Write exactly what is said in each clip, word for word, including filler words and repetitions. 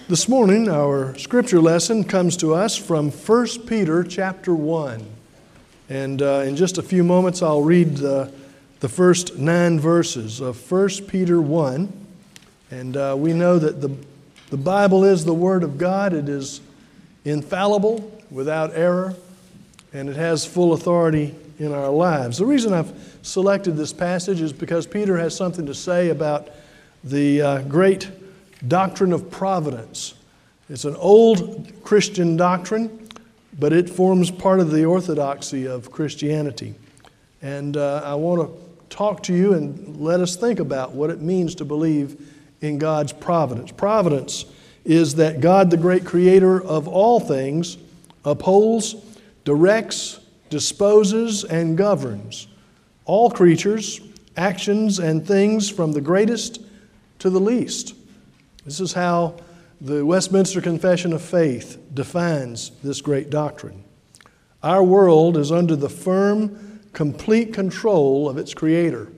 This morning, our scripture lesson comes to us from First Peter chapter one. And uh, in just a few moments, I'll read the, the first nine verses of First Peter one. And uh, we know that the, the Bible is the Word of God. It is infallible, without error, and it has full authority in our lives. The reason I've selected this passage is because Peter has something to say about the uh, great doctrine of providence. It's an old Christian doctrine, but it forms part of the orthodoxy of Christianity. And uh, I want to talk to you and let us think about what it means to believe in God's providence. Providence is that God, the great creator of all things, upholds, directs, disposes, and governs all creatures, actions, and things from the greatest to the least. This is how the Westminster Confession of Faith defines this great doctrine. Our world is under the firm, complete control of its Creator.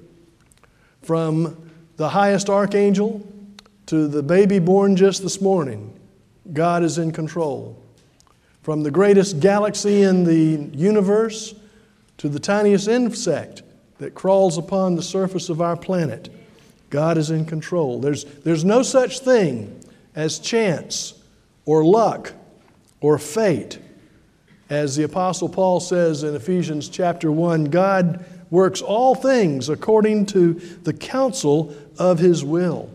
From the highest archangel to the baby born just this morning, God is in control. From the greatest galaxy in the universe to the tiniest insect that crawls upon the surface of our planet, God is in control. There's, there's no such thing as chance or luck or fate. As the Apostle Paul says in Ephesians chapter one, God works all things according to the counsel of His will.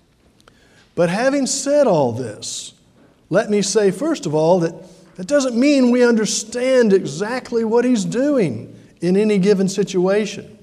But having said all this, let me say first of all that that doesn't mean we understand exactly what He's doing in any given situation.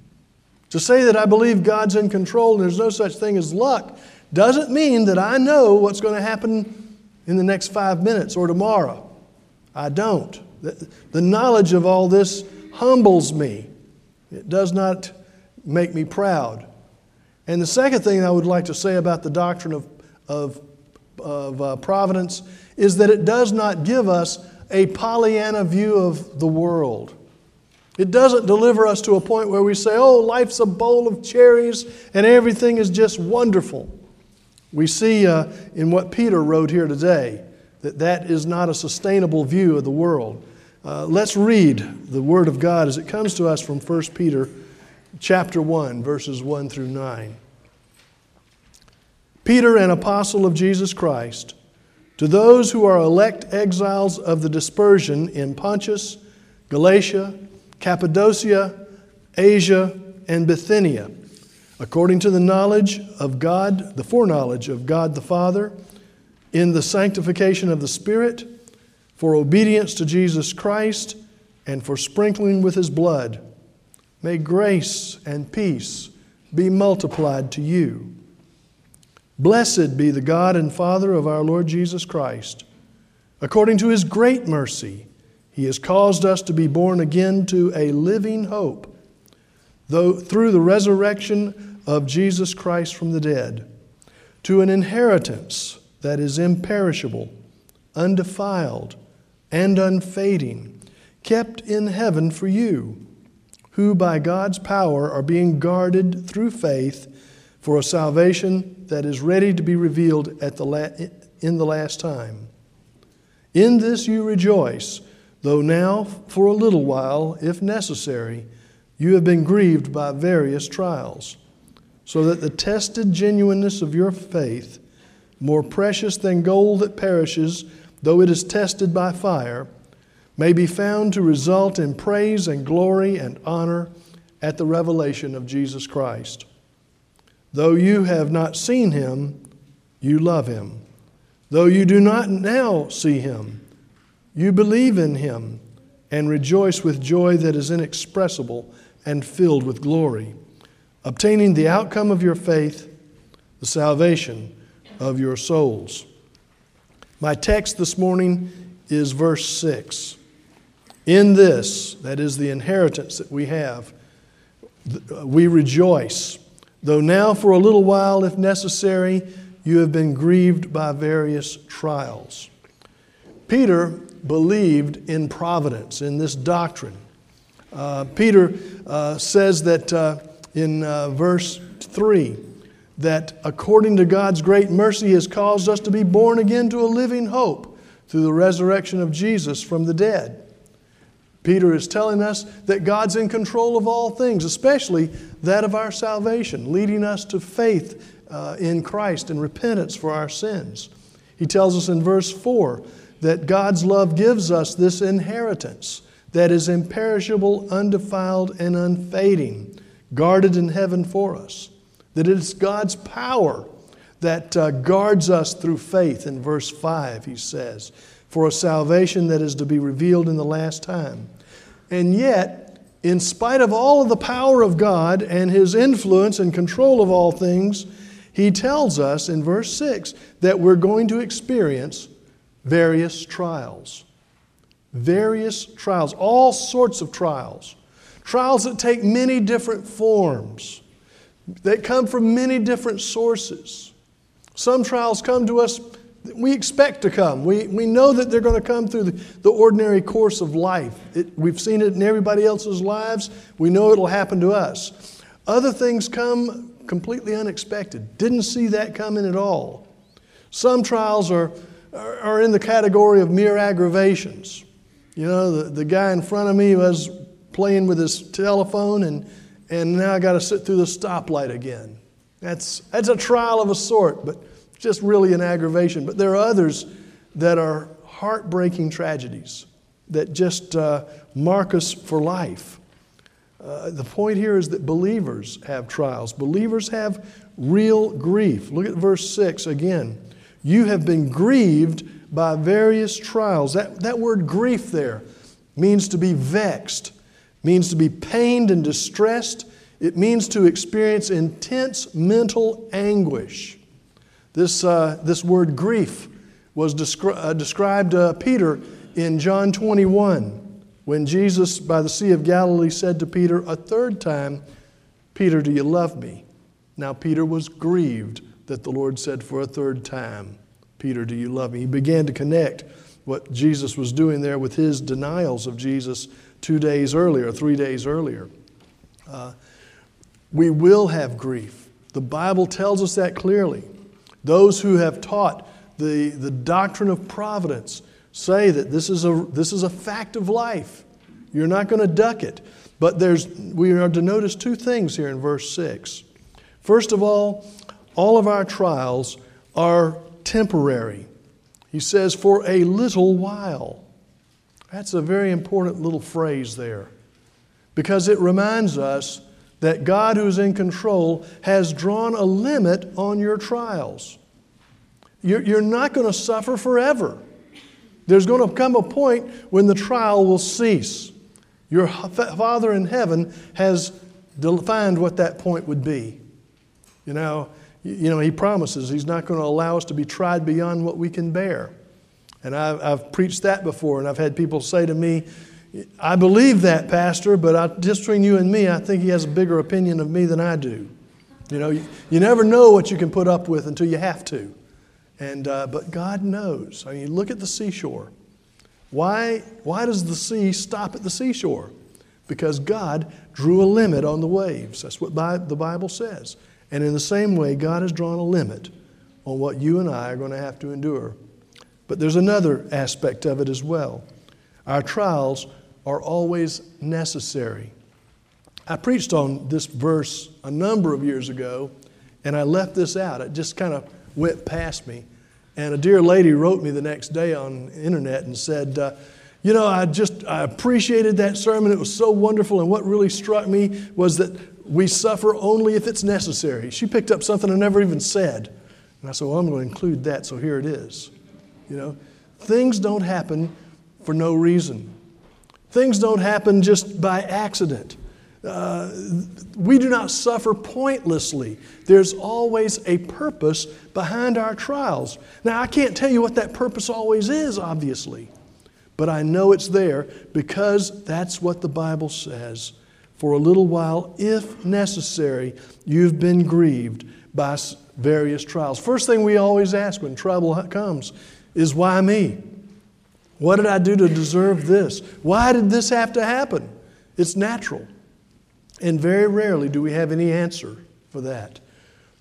To say that I believe God's in control and there's no such thing as luck doesn't mean that I know what's going to happen in the next five minutes or tomorrow. I don't. The, the knowledge of all this humbles me. It does not make me proud. And the second thing I would like to say about the doctrine of, of, of uh, providence is that it does not give us a Pollyanna view of the world. It doesn't deliver us to a point where we say, oh, life's a bowl of cherries and everything is just wonderful. We see uh, in what Peter wrote here today that that is not a sustainable view of the world. Uh, let's read the Word of God as it comes to us from First Peter chapter one, verses one through nine. Peter, an apostle of Jesus Christ, to those who are elect exiles of the dispersion in Pontus, Galatia, Cappadocia, Asia, and Bithynia, according to the knowledge of God, the foreknowledge of God the Father, in the sanctification of the Spirit, for obedience to Jesus Christ, and for sprinkling with His blood. May grace and peace be multiplied to you. Blessed be the God and Father of our Lord Jesus Christ. According to His great mercy, He has caused us to be born again to a living hope, though through the resurrection of Jesus Christ from the dead, to an inheritance that is imperishable, undefiled, and unfading, kept in heaven for you, who by God's power are being guarded through faith for a salvation that is ready to be revealed at the la- in the last time. In this you rejoice, though now, for a little while, if necessary, you have been grieved by various trials, so that the tested genuineness of your faith, more precious than gold that perishes, though it is tested by fire, may be found to result in praise and glory and honor at the revelation of Jesus Christ. Though you have not seen Him, you love Him. Though you do not now see Him, you believe in Him and rejoice with joy that is inexpressible and filled with glory, obtaining the outcome of your faith, the salvation of your souls. My text this morning is verse six. In this, that is the inheritance that we have, we rejoice, though now for a little while, if necessary, you have been grieved by various trials. Peter believed in providence, in this doctrine. Uh, Peter uh, says that uh, in uh, verse three, that according to God's great mercy has caused us to be born again to a living hope through the resurrection of Jesus from the dead. Peter is telling us that God's in control of all things, especially that of our salvation, leading us to faith uh, in Christ and repentance for our sins. He tells us in verse four that God's love gives us this inheritance that is imperishable, undefiled, and unfading, guarded in heaven for us. That it is God's power that uh, guards us through faith. In verse five, he says, for a salvation that is to be revealed in the last time. And yet, in spite of all of the power of God and His influence and control of all things, He tells us in verse six that we're going to experience various trials. Various trials, all sorts of trials. Trials that take many different forms, that come from many different sources. Some trials come to us that we expect to come. We, we know that they're going to come through the, the ordinary course of life. It, we've seen it in everybody else's lives. We know it'll happen to us. Other things come completely unexpected. Didn't see that coming at all. Some trials are, are, are in the category of mere aggravations. You know, the, the guy in front of me was playing with his telephone, and, and now I got to sit through the stoplight again. That's, that's a trial of a sort, but just really an aggravation. But there are others that are heartbreaking tragedies that just uh, mark us for life. Uh, the point here is that believers have trials. Believers have real grief. Look at verse six again. You have been grieved by various trials. That, that word grief there means to be vexed, means to be pained and distressed. It means to experience intense mental anguish. This, uh, this word grief was descri- uh, described to uh, Peter in John twenty-one, when Jesus, by the Sea of Galilee, said to Peter a third time, Peter, do you love me? Now Peter was grieved that the Lord said for a third time, Peter, do you love me? He began to connect what Jesus was doing there with his denials of Jesus two days earlier, three days earlier. Uh, we will have grief. The Bible tells us that clearly. Those who have taught the, the doctrine of providence say that this is a this is a fact of life. You're not going to duck it. But there's we are to notice two things here in verse six. First of all, all of our trials are temporary. He says, for a little while. That's a very important little phrase there, because it reminds us that God, who's in control, has drawn a limit on your trials. You're, you're not going to suffer forever. There's going to come a point when the trial will cease. Your Father in heaven has defined what that point would be. You know, you know, He promises He's not going to allow us to be tried beyond what we can bear. And I've, I've preached that before, and I've had people say to me, I believe that, Pastor, but I, just between you and me, I think He has a bigger opinion of me than I do. You know, you, you never know what you can put up with until you have to. And uh, but God knows. I mean, look at the seashore. Why, why does the sea stop at the seashore? Because God drew a limit on the waves. That's what Bi- the Bible says. And in the same way, God has drawn a limit on what you and I are going to have to endure. But there's another aspect of it as well. Our trials are always necessary. I preached on this verse a number of years ago, and I left this out. It just kind of went past me. And a dear lady wrote me the next day on the internet and said, uh, you know, I just I appreciated that sermon. It was so wonderful. And what really struck me was that we suffer only if it's necessary. She picked up something I never even said. And I said, well, I'm going to include that, so here it is. You know, things don't happen for no reason. Things don't happen just by accident. Uh, we do not suffer pointlessly. There's always a purpose behind our trials. Now, I can't tell you what that purpose always is, obviously, but I know it's there because that's what the Bible says. For a little while, if necessary, you've been grieved by various trials. First thing we always ask when trouble comes is, why me? What did I do to deserve this? Why did this have to happen? It's natural. And very rarely do we have any answer for that.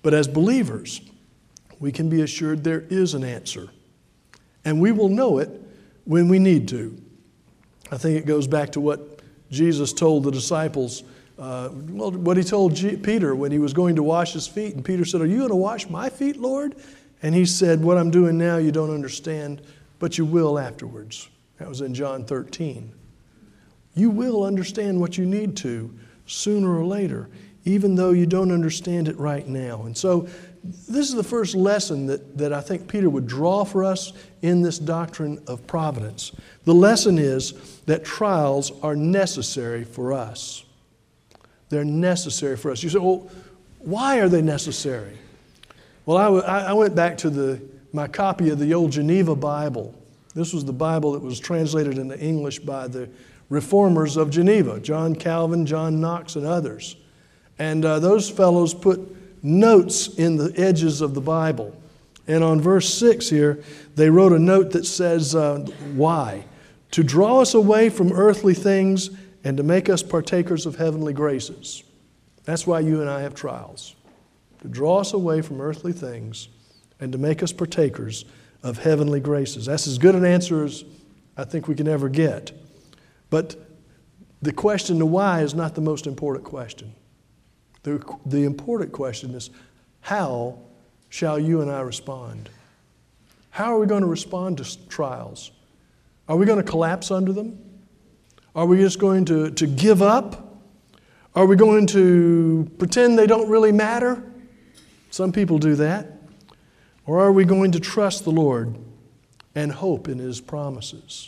But as believers, we can be assured there is an answer. And we will know it when we need to. I think it goes back to what Jesus told the disciples, uh, well, what he told G- Peter when he was going to wash his feet. And Peter said, "Are you going to wash my feet, Lord?" And he said, "What I'm doing now you don't understand, but you will afterwards." That was in John thirteen. You will understand what you need to sooner or later, even though you don't understand it right now. And so this is the first lesson that, that I think Peter would draw for us in this doctrine of providence. The lesson is that trials are necessary for us. They're necessary for us. You say, well, why are they necessary? Well, I, w- I went back to the, my copy of the old Geneva Bible. This was the Bible that was translated into English by the reformers of Geneva, John Calvin, John Knox, and others. And uh, those fellows put notes in the edges of the Bible. And on verse six here, they wrote a note that says, uh, why? To draw us away from earthly things and to make us partakers of heavenly graces. That's why you and I have trials. To draw us away from earthly things and to make us partakers of heavenly graces. That's as good an answer as I think we can ever get. But the question to why is not the most important question. The, the important question is, how shall you and I respond? How are we going to respond to trials? Are we going to collapse under them? Are we just going to, to give up? Are we going to pretend they don't really matter? Some people do that. Or are we going to trust the Lord and hope in His promises?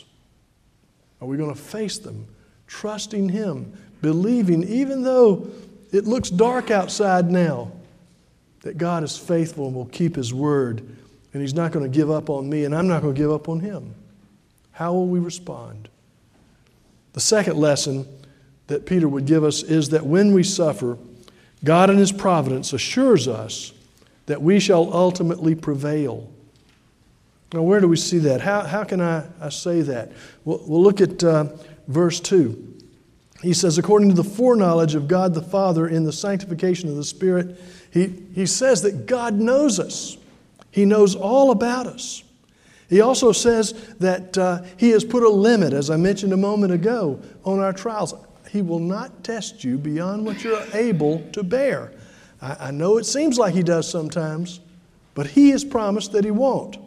Are we going to face them, trusting Him, believing, even though it looks dark outside now, that God is faithful and will keep His word, and He's not going to give up on me, and I'm not going to give up on Him? How will we respond? The second lesson that Peter would give us is that when we suffer, God in His providence assures us that we shall ultimately prevail. Now, where do we see that? How, how can I, I say that? We'll, we'll look at uh, verse two. He says, according to the foreknowledge of God the Father in the sanctification of the Spirit, he, he says that God knows us. He knows all about us. He also says that uh, He has put a limit, as I mentioned a moment ago, on our trials. He will not test you beyond what you're able to bear. I, I know it seems like He does sometimes, but He has promised that He won't.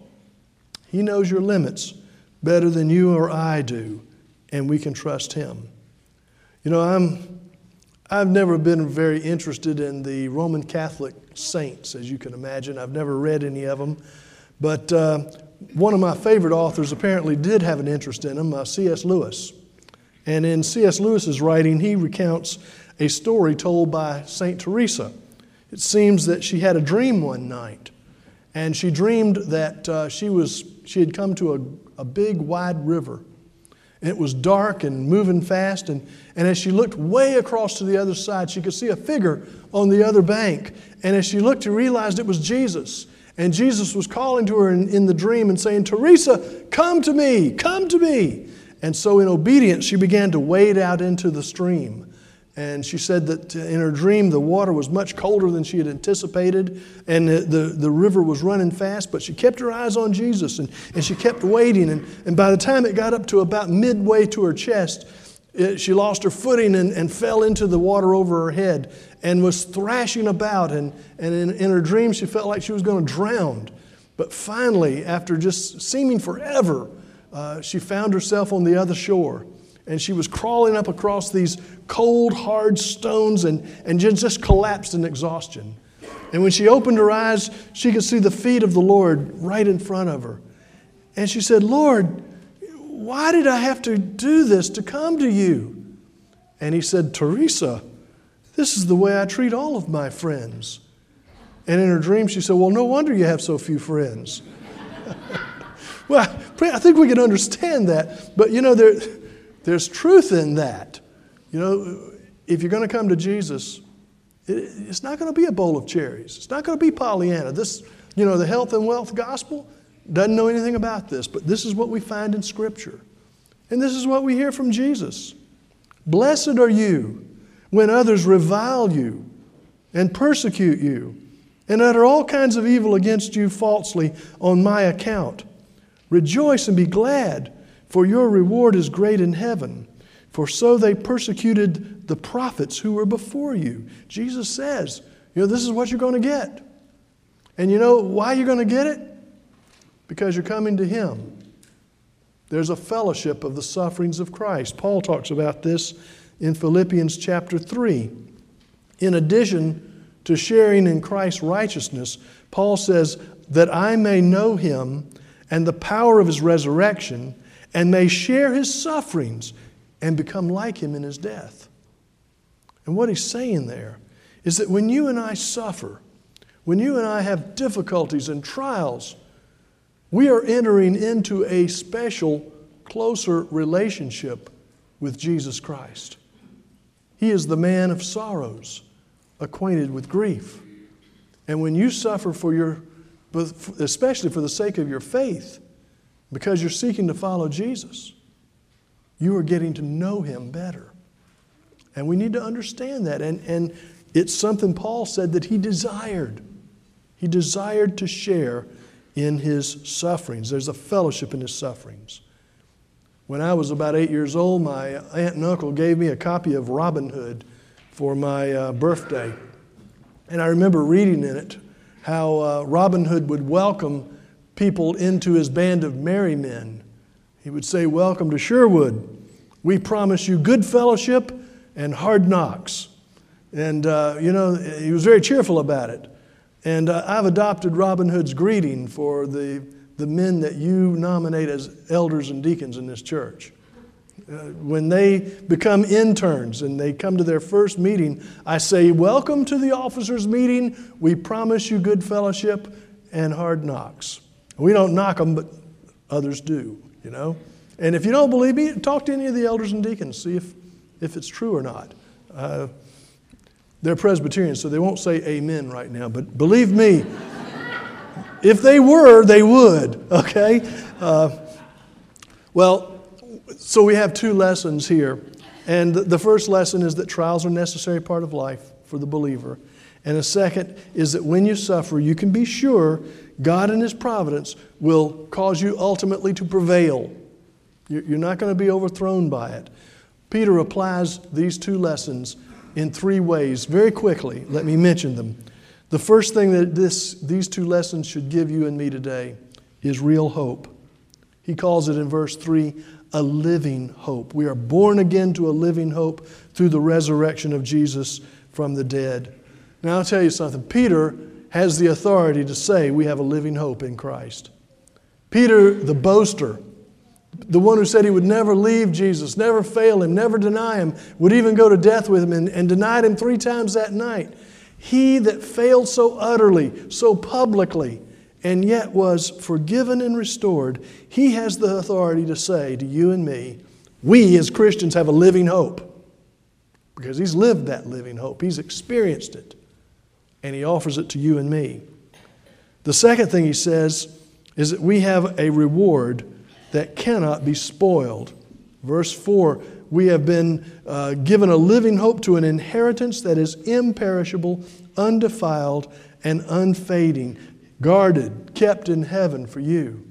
He knows your limits better than you or I do, and we can trust Him. You know, I'm, I've never been very interested in the Roman Catholic saints, as you can imagine. I've never read any of them. But uh, one of my favorite authors apparently did have an interest in them, uh, C S Lewis. And in C S Lewis's writing, he recounts a story told by Saint Teresa. It seems that she had a dream one night, and she dreamed that uh, she was she had come to a, a big, wide river. And it was dark and moving fast, and, and as she looked way across to the other side, she could see a figure on the other bank. And as she looked, she realized it was Jesus. And Jesus was calling to her in, in the dream and saying, "Teresa, come to me, come to me." And so in obedience, she began to wade out into the stream. And she said that in her dream, the water was much colder than she had anticipated, and the, the, the river was running fast, but she kept her eyes on Jesus, and, and she kept wading. And, and by the time it got up to about midway to her chest, it, she lost her footing and, and fell into the water over her head and was thrashing about. And, and in, in her dream, she felt like she was going to drown. But finally, after just seeming forever, uh, she found herself on the other shore. And she was crawling up across these cold, hard stones and, and just collapsed in exhaustion. And when she opened her eyes, she could see the feet of the Lord right in front of her. And she said, "Lord, why did I have to do this to come to you?" And He said, "Teresa, this is the way I treat all of my friends." And in her dream, she said, "Well, no wonder you have so few friends." Well, I think we can understand that. But, you know, there... There's truth in that. You know, if you're going to come to Jesus, it, it's not going to be a bowl of cherries. It's not going to be Pollyanna. This, you know, the health and wealth gospel doesn't know anything about this, but this is what we find in Scripture. And this is what we hear from Jesus. "Blessed are you when others revile you and persecute you and utter all kinds of evil against you falsely on my account. Rejoice and be glad, for your reward is great in heaven. For so they persecuted the prophets who were before you. Jesus says, you know, this is what you're going to get. And you know why you're going to get it? Because you're coming to Him. There's a fellowship of the sufferings of Christ. Paul talks about this in Philippians chapter three. In addition to sharing in Christ's righteousness, Paul says, that I may know Him and the power of His resurrection, and may share His sufferings and become like Him in His death. And what he's saying there is that when you and I suffer, when you and I have difficulties and trials, we are entering into a special, closer relationship with Jesus Christ. He is the man of sorrows, acquainted with grief. And when you suffer for your, especially for the sake of your faith, because you're seeking to follow Jesus, you are getting to know Him better. And we need to understand that. And, and it's something Paul said that he desired. He desired to share in His sufferings. There's a fellowship in His sufferings. When I was about eight years old, my aunt and uncle gave me a copy of Robin Hood for my uh, birthday. And I remember reading in it how uh, Robin Hood would welcome people into his band of merry men. He would say, welcome to Sherwood. We promise you good fellowship and hard knocks. And, uh, you know, he was very cheerful about it. And uh, I've adopted Robin Hood's greeting for the, the men that you nominate as elders and deacons in this church. Uh, when they become interns and they come to their first meeting, I say, welcome to the officers' meeting. We promise you good fellowship and hard knocks. We don't knock them, but others do, you know. And if you don't believe me, talk to any of the elders and deacons, see if, if it's true or not. Uh, they're Presbyterians, so they won't say amen right now. But believe me, if they were, they would, okay? Uh, well, so we have two lessons here. And the first lesson is that trials are a necessary part of life for the believer. And the second is that when you suffer, you can be sure God in His providence will cause you ultimately to prevail. You're not going to be overthrown by it. Peter applies these two lessons in three ways. Very quickly, let me mention them. The first thing that this, these two lessons should give you and me today is real hope. He calls it in verse three, a living hope. We are born again to a living hope through the resurrection of Jesus from the dead. Now I'll tell you something. Peter has the authority to say we have a living hope in Christ. Peter, the boaster, the one who said he would never leave Jesus, never fail Him, never deny Him, would even go to death with Him and, and denied Him three times that night. He that failed so utterly, so publicly, and yet was forgiven and restored, he has the authority to say to you and me, we as Christians have a living hope. Because he's lived that living hope. He's experienced it. And he offers it to you and me. The second thing he says is that we have a reward that cannot be spoiled. Verse four, we have been uh, given a living hope to an inheritance that is imperishable, undefiled, and unfading, guarded, kept in heaven for you.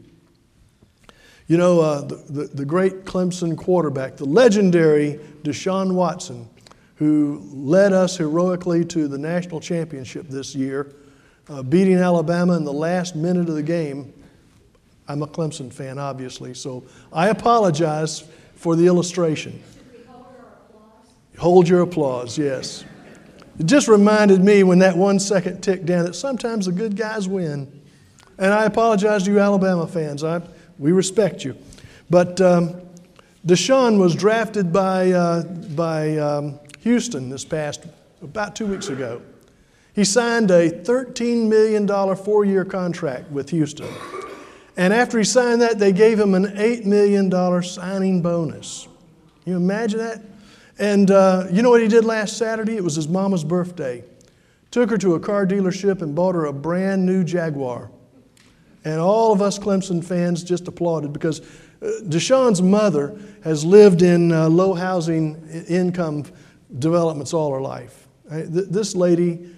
You know, uh, the, the, the great Clemson quarterback, the legendary Deshaun Watson, who led us heroically to the national championship this year, uh, beating Alabama in the last minute of the game. I'm a Clemson fan, obviously, so I apologize for the illustration. Should we hold our applause? Hold your applause, yes. It just reminded me when that one second ticked down that sometimes the good guys win. And I apologize to you Alabama fans. I, we respect you. But um, Deshaun was drafted by, uh, by um, Houston this past, about two weeks ago. He signed a thirteen million dollars four-year contract with Houston. And after he signed that, they gave him an eight million dollars signing bonus. Can you imagine that? And uh, you know what he did last Saturday? It was his mama's birthday. Took her to a car dealership and bought her a brand new Jaguar. And all of us Clemson fans just applauded because Deshaun's mother has lived in uh, low housing income developments all her life. This lady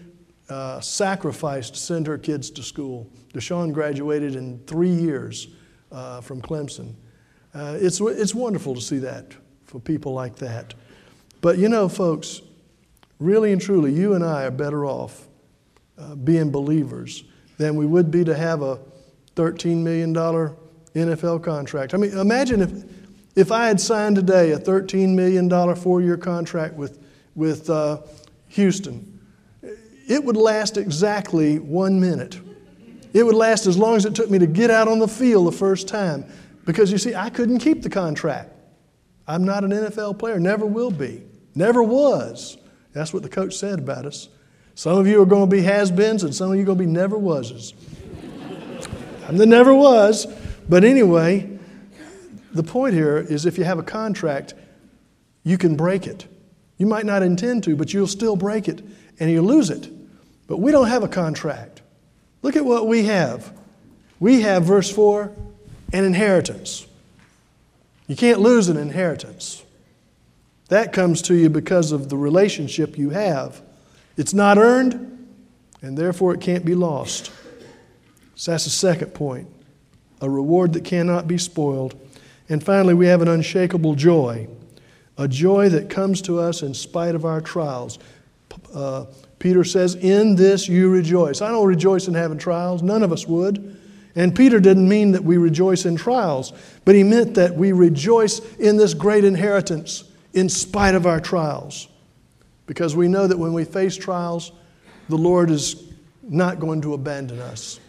uh, sacrificed to send her kids to school. Deshawn graduated in three years uh, from Clemson. Uh, it's, it's wonderful to see that for people like that. But you know, folks, really and truly, you and I are better off uh, being believers than we would be to have a thirteen million dollars N F L contract. I mean, imagine if, if I had signed today a thirteen million dollars four-year contract with, with uh, Houston. It would last exactly one minute. It would last as long as it took me to get out on the field the first time. Because you see, I couldn't keep the contract. I'm not an N F L player, never will be, never was. That's what the coach said about us. Some of you are going to be has-beens and some of you are going to be never-wases. I'm the never was. But anyway, the point here is if you have a contract, you can break it. You might not intend to, but you'll still break it and you'll lose it. But we don't have a contract. Look at what we have. We have, verse four, an inheritance. You can't lose an inheritance. That comes to you because of the relationship you have. It's not earned, and therefore it can't be lost. So that's the second point. A reward that cannot be spoiled. And finally, we have an unshakable joy. A joy that comes to us in spite of our trials. Uh, Peter says, in this you rejoice. I don't rejoice in having trials. None of us would. And Peter didn't mean that we rejoice in trials, but he meant that we rejoice in this great inheritance in spite of our trials. Because we know that when we face trials, the Lord is not going to abandon us.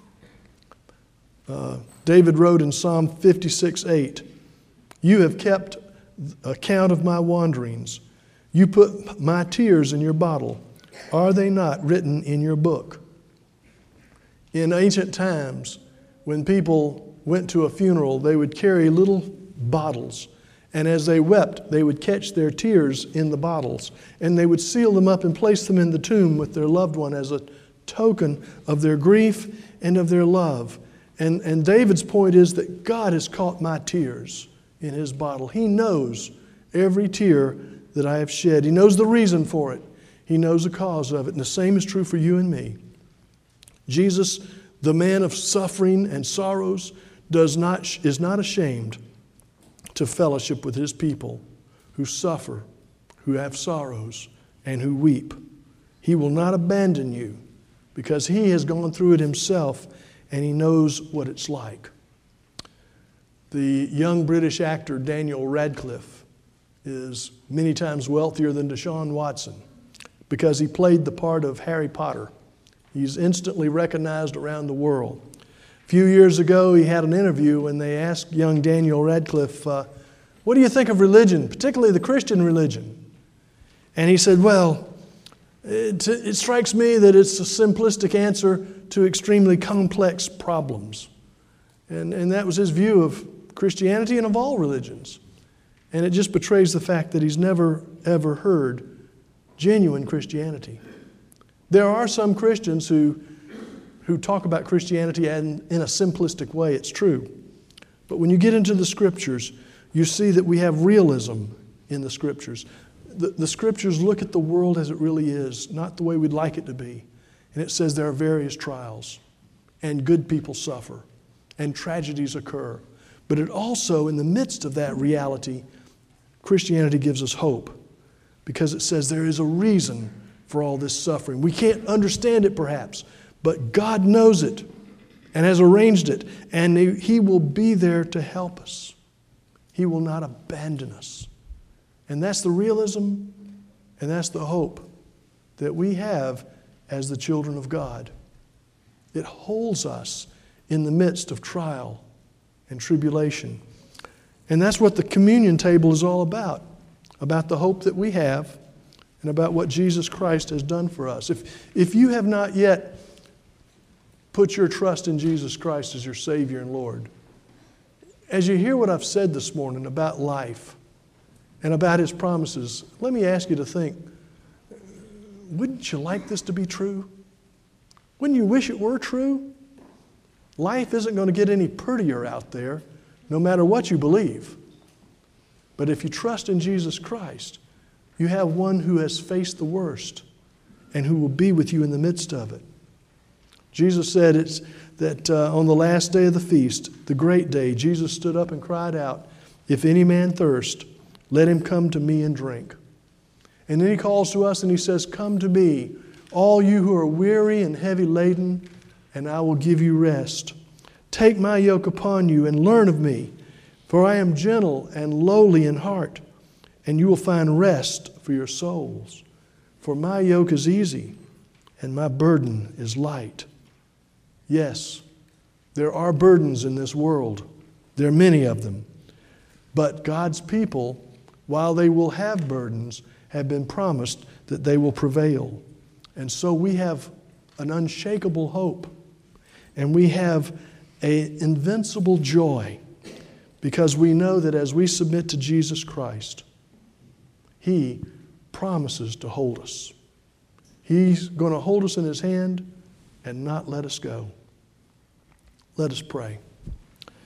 Uh, David wrote in Psalm fifty-six eight, you have kept account of my wanderings. You put my tears in your bottle. Are they not written in your book? In ancient times, when people went to a funeral, they would carry little bottles. And as they wept, they would catch their tears in the bottles. And they would seal them up and place them in the tomb with their loved one as a token of their grief and of their love. And, and David's point is that God has caught my tears in his bottle. He knows every tear that I have shed. He knows the reason for it. He knows the cause of it. And the same is true for you and me. Jesus, the man of suffering and sorrows, does not, is not ashamed to fellowship with his people who suffer, who have sorrows, and who weep. He will not abandon you because he has gone through it himself and he knows what it's like. The young British actor Daniel Radcliffe is many times wealthier than Deshaun Watson because he played the part of Harry Potter. He's instantly recognized around the world. A few years ago, he had an interview and they asked young Daniel Radcliffe, uh, what do you think of religion, particularly the Christian religion? And he said, well, it, it strikes me that it's a simplistic answer to extremely complex problems. And, and that was his view of Christianity and of all religions. And it just betrays the fact that he's never, ever heard genuine Christianity. There are some Christians who, who talk about Christianity in, in a simplistic way. It's true. But when you get into the Scriptures, you see that we have realism in the Scriptures. The, the Scriptures look at the world as it really is, not the way we'd like it to be. And it says there are various trials, and good people suffer, and tragedies occur. But it also, in the midst of that reality, Christianity gives us hope because it says there is a reason for all this suffering. We can't understand it perhaps, but God knows it and has arranged it, and He will be there to help us. He will not abandon us. And that's the realism and that's the hope that we have as the children of God. It holds us in the midst of trial and tribulation. And that's what the communion table is all about, about the hope that we have and about what Jesus Christ has done for us. If, if you have not yet put your trust in Jesus Christ as your Savior and Lord, as you hear what I've said this morning about life and about His promises, let me ask you to think, wouldn't you like this to be true? Wouldn't you wish it were true? Life isn't going to get any prettier out there, no matter what you believe. But if you trust in Jesus Christ, you have one who has faced the worst and who will be with you in the midst of it. Jesus said it's that uh, on the last day of the feast, the great day, Jesus stood up and cried out, "If any man thirst, let him come to me and drink." And then he calls to us and he says, "Come to me, all you who are weary and heavy laden, and I will give you rest. Take my yoke upon you and learn of me, for I am gentle and lowly in heart, and you will find rest for your souls. For my yoke is easy and my burden is light." Yes, there are burdens in this world. There are many of them. But God's people, while they will have burdens, have been promised that they will prevail. And so we have an unshakable hope, and we have an invincible joy, because we know that as we submit to Jesus Christ, He promises to hold us. He's going to hold us in His hand and not let us go. Let us pray.